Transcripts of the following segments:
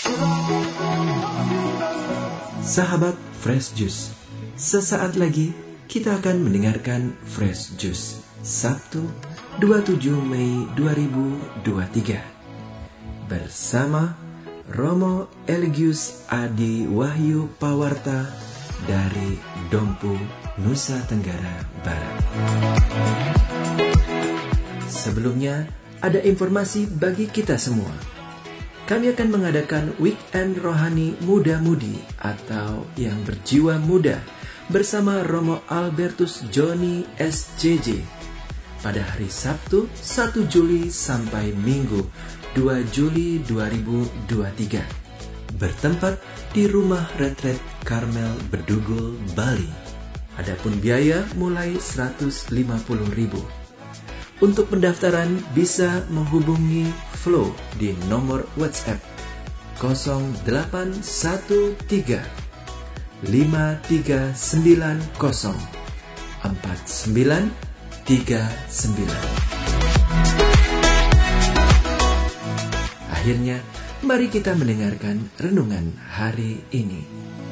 Sahabat Fresh Juice, sesaat lagi kita akan mendengarkan Fresh Juice Sabtu 27 Mei 2023 bersama Romo Eligius Adi Wahyu Pawarta dari Dompu, Nusa Tenggara Barat. Sebelumnya, ada informasi bagi kita semua. Kami akan mengadakan Weekend Rohani Muda-Mudi atau yang berjiwa muda bersama Romo Albertus Joni SJJ pada hari Sabtu 1 Juli sampai Minggu 2 Juli 2023 bertempat di Rumah Retret Karmel Bedugul, Bali. Adapun biaya mulai 150.000. Untuk pendaftaran bisa menghubungi Flow di nomor WhatsApp 0813 5390 4939. Akhirnya, mari kita mendengarkan renungan hari ini.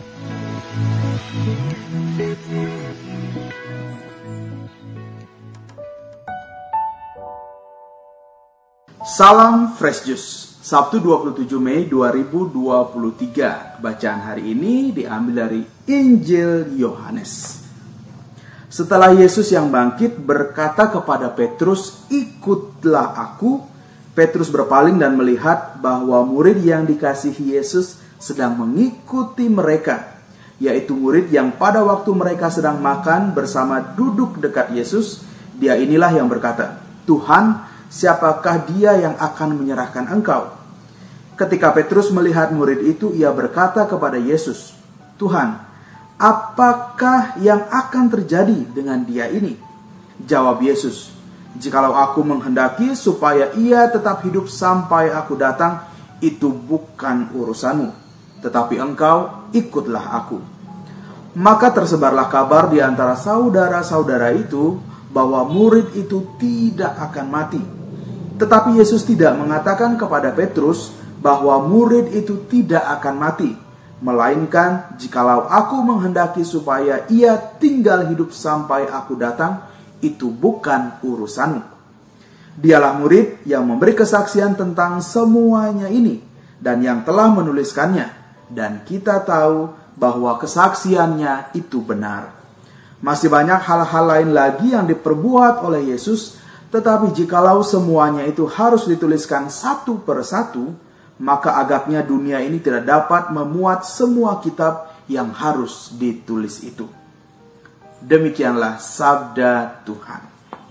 Salam Fresh Juice, Sabtu 27 Mei 2023. Bacaan hari ini diambil dari Injil Yohanes. Setelah Yesus yang bangkit berkata kepada Petrus, "Ikutlah aku." Petrus berpaling dan melihat bahwa murid yang dikasihi Yesus sedang mengikuti mereka, yaitu murid yang pada waktu mereka sedang makan bersama duduk dekat Yesus. Dia inilah yang berkata, "Tuhan, siapakah dia yang akan menyerahkan engkau?" Ketika Petrus melihat murid itu, ia berkata kepada Yesus, "Tuhan, apakah yang akan terjadi dengan dia ini?" Jawab Yesus, "Jikalau aku menghendaki supaya ia tetap hidup sampai aku datang, itu bukan urusanmu. Tetapi engkau ikutlah aku." Maka tersebarlah kabar di antara saudara-saudara itu bahwa murid itu tidak akan mati. Tetapi Yesus tidak mengatakan kepada Petrus bahwa murid itu tidak akan mati, melainkan jikalau aku menghendaki supaya ia tinggal hidup sampai aku datang, itu bukan urusanmu. Dialah murid yang memberi kesaksian tentang semuanya ini dan yang telah menuliskannya, dan kita tahu bahwa kesaksiannya itu benar. Masih banyak hal-hal lain lagi yang diperbuat oleh Yesus. Tetapi jikalau semuanya itu harus dituliskan satu per satu, maka agaknya dunia ini tidak dapat memuat semua kitab yang harus ditulis itu. Demikianlah sabda Tuhan.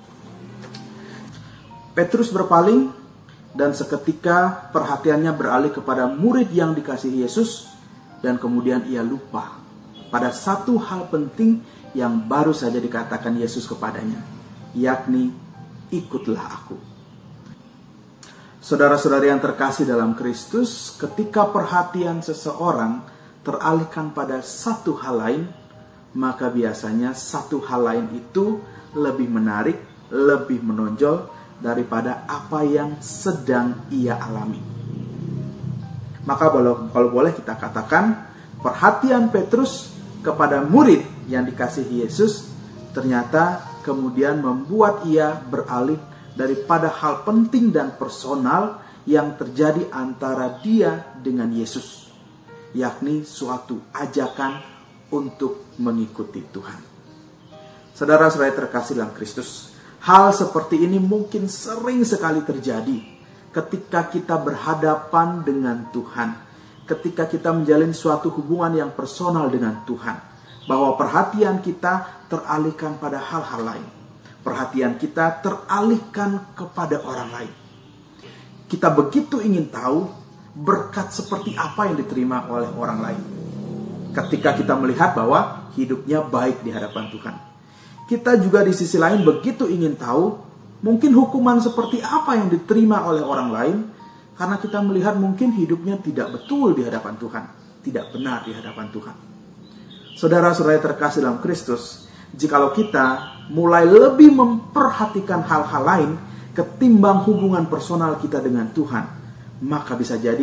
Petrus berpaling dan seketika perhatiannya beralih kepada murid yang dikasihi Yesus, dan kemudian ia lupa pada satu hal penting yang baru saja dikatakan Yesus kepadanya, yakni, "Ikutlah aku." Saudara-saudari yang terkasih dalam Kristus, ketika perhatian seseorang teralihkan pada satu hal lain, maka biasanya satu hal lain itu lebih menarik, lebih menonjol daripada apa yang sedang ia alami. Maka kalau boleh kita katakan, perhatian Petrus kepada murid yang dikasihi Yesus ternyata kemudian membuat ia beralih daripada hal penting dan personal yang terjadi antara dia dengan Yesus, yakni suatu ajakan untuk mengikuti Tuhan. Saudara-saudara terkasih dalam Kristus, hal seperti ini mungkin sering sekali terjadi ketika kita berhadapan dengan Tuhan, ketika kita menjalin suatu hubungan yang personal dengan Tuhan, bahwa perhatian kita teralihkan pada hal-hal lain. Perhatian kita teralihkan kepada orang lain. Kita begitu ingin tahu berkat seperti apa yang diterima oleh orang lain. Ketika kita melihat bahwa hidupnya baik di hadapan Tuhan. Kita juga di sisi lain begitu ingin tahu mungkin hukuman seperti apa yang diterima oleh orang lain, karena kita melihat mungkin hidupnya tidak betul di hadapan Tuhan, tidak benar di hadapan Tuhan. Saudara-saudara terkasih dalam Kristus, jikalau kita mulai lebih memperhatikan hal-hal lain ketimbang hubungan personal kita dengan Tuhan, maka bisa jadi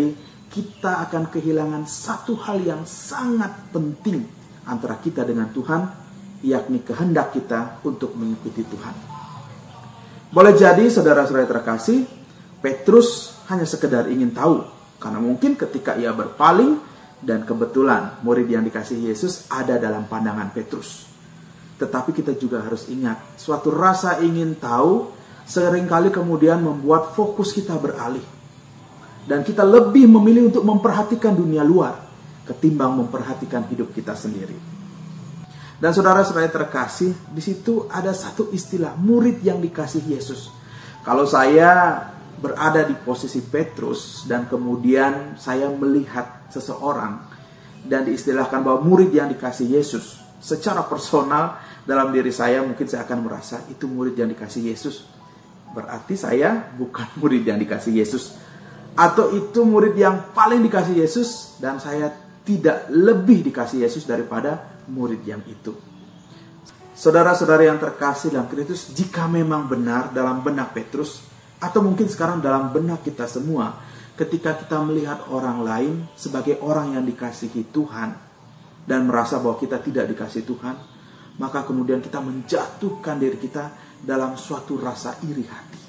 kita akan kehilangan satu hal yang sangat penting antara kita dengan Tuhan, yakni kehendak kita untuk mengikuti Tuhan. Boleh jadi saudara-saudara terkasih, Petrus hanya sekedar ingin tahu, karena mungkin ketika ia berpaling dan kebetulan murid yang dikasihi Yesus ada dalam pandangan Petrus. Tetapi kita juga harus ingat, suatu rasa ingin tahu seringkali kemudian membuat fokus kita beralih. Dan kita lebih memilih untuk memperhatikan dunia luar ketimbang memperhatikan hidup kita sendiri. Dan saudara-saudara terkasih, di situ ada satu istilah, murid yang dikasihi Yesus. Kalau saya berada di posisi Petrus dan kemudian saya melihat seseorang dan diistilahkan bahwa murid yang dikasihi Yesus, secara personal dalam diri saya mungkin saya akan merasa itu murid yang dikasihi Yesus. Berarti saya bukan murid yang dikasihi Yesus. Atau itu murid yang paling dikasihi Yesus dan saya tidak lebih dikasihi Yesus daripada murid yang itu. Saudara-saudara yang terkasih dalam Kristus, jika memang benar dalam benak Petrus, atau mungkin sekarang dalam benak kita semua, ketika kita melihat orang lain sebagai orang yang dikasihi Tuhan dan merasa bahwa kita tidak dikasihi Tuhan, maka kemudian kita menjatuhkan diri kita dalam suatu rasa iri hati.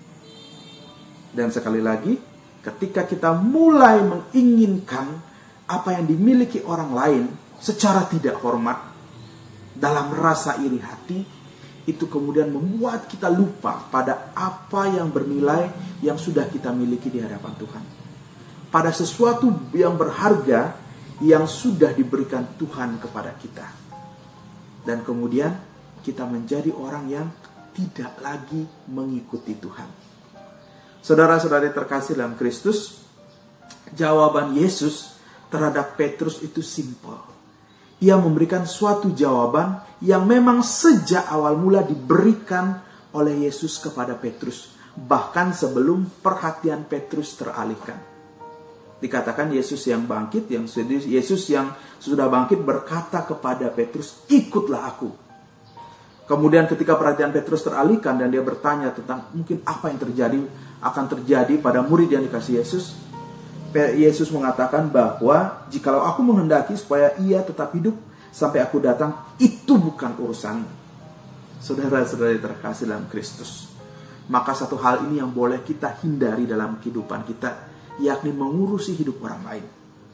Dan sekali lagi, ketika kita mulai menginginkan apa yang dimiliki orang lain secara tidak hormat, dalam rasa iri hati, itu kemudian membuat kita lupa pada apa yang bernilai yang sudah kita miliki di hadapan Tuhan. Pada sesuatu yang berharga yang sudah diberikan Tuhan kepada kita. Dan kemudian kita menjadi orang yang tidak lagi mengikuti Tuhan. Saudara-saudari terkasih dalam Kristus, jawaban Yesus terhadap Petrus itu simpel. Ia memberikan suatu jawaban yang memang sejak awal mula diberikan oleh Yesus kepada Petrus, bahkan sebelum perhatian Petrus teralihkan. Dikatakan Yesus yang bangkit, Yesus yang sudah bangkit berkata kepada Petrus, "Ikutlah aku." Kemudian ketika perhatian Petrus teralihkan dan dia bertanya tentang mungkin apa yang akan terjadi pada murid yang dikasihi Yesus, Yesus mengatakan bahwa jikalau aku menghendaki supaya ia tetap hidup sampai aku datang, itu bukan urusanmu. Saudara-saudara terkasih dalam Kristus, maka satu hal ini yang boleh kita hindari dalam kehidupan kita, yakni mengurusi hidup orang lain.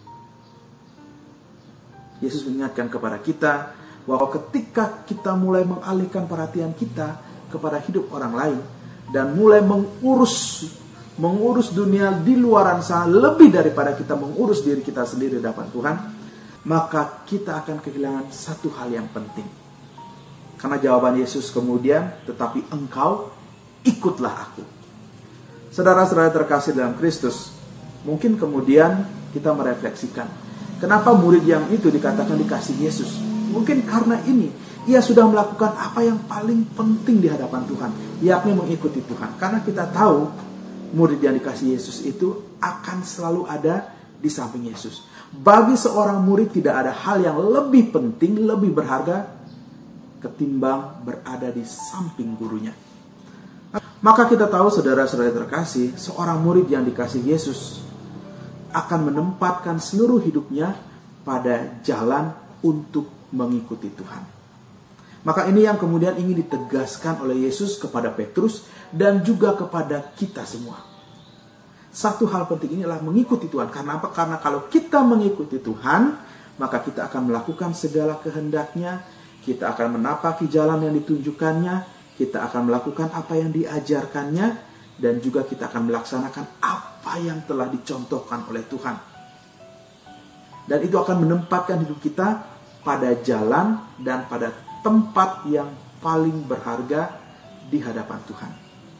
Yesus mengingatkan kepada kita bahwa ketika kita mulai mengalihkan perhatian kita kepada hidup orang lain dan mulai mengurus dunia di luaran sana lebih daripada kita mengurus diri kita sendiri di hadapan Tuhan, maka kita akan kehilangan satu hal yang penting. Karena jawaban Yesus kemudian, "Tetapi engkau ikutlah aku." Saudara-saudara terkasih dalam Kristus, mungkin kemudian kita merefleksikan, kenapa murid yang itu dikatakan dikasihi Yesus? Mungkin karena ini, ia sudah melakukan apa yang paling penting di hadapan Tuhan, yakni mengikuti Tuhan. Karena kita tahu, murid yang dikasihi Yesus itu akan selalu ada di samping Yesus. Bagi seorang murid tidak ada hal yang lebih penting, lebih berharga ketimbang berada di samping gurunya. Maka kita tahu, saudara-saudara terkasih, seorang murid yang dikasihi Yesus akan menempatkan seluruh hidupnya pada jalan untuk mengikuti Tuhan. Maka ini yang kemudian ingin ditegaskan oleh Yesus kepada Petrus dan juga kepada kita semua. Satu hal penting ini adalah mengikuti Tuhan. Karena apa? Karena kalau kita mengikuti Tuhan, maka kita akan melakukan segala kehendaknya, kita akan menapaki jalan yang ditunjukkannya, kita akan melakukan apa yang diajarkannya, dan juga kita akan melaksanakan apa yang telah dicontohkan oleh Tuhan. Dan itu akan menempatkan hidup kita pada jalan dan pada tempat yang paling berharga di hadapan Tuhan.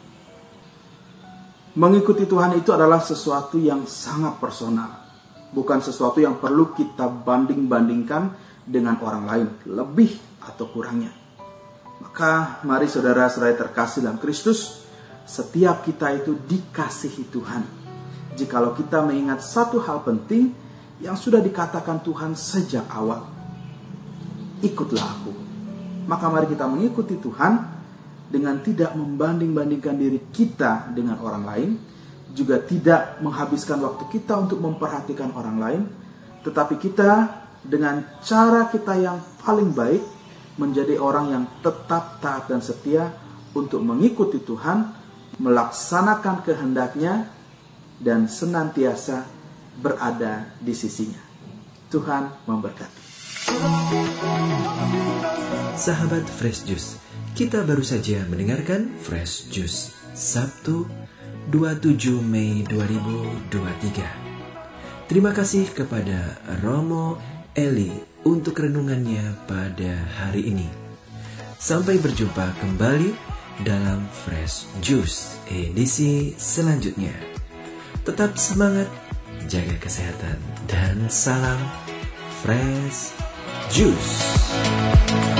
Mengikuti Tuhan itu adalah sesuatu yang sangat personal. Bukan sesuatu yang perlu kita banding-bandingkan dengan orang lain, lebih atau kurangnya. Maka mari saudara-saudara terkasih dalam Kristus, setiap kita itu dikasihi Tuhan. Jikalau kita mengingat satu hal penting yang sudah dikatakan Tuhan sejak awal, "Ikutlah aku." Maka mari kita mengikuti Tuhan dengan tidak membanding-bandingkan diri kita dengan orang lain, juga tidak menghabiskan waktu kita untuk memperhatikan orang lain, tetapi kita dengan cara kita yang paling baik menjadi orang yang tetap taat dan setia untuk mengikuti Tuhan, melaksanakan kehendak-Nya, dan senantiasa berada di sisinya. Tuhan memberkati. Sahabat Fresh Juice, kita baru saja mendengarkan Fresh Juice Sabtu 27 Mei 2023. Terima kasih kepada Romo Eli untuk renungannya pada hari ini. Sampai berjumpa kembali dalam Fresh Juice edisi selanjutnya. Tetap semangat, jaga kesehatan, dan salam Fresh Juice.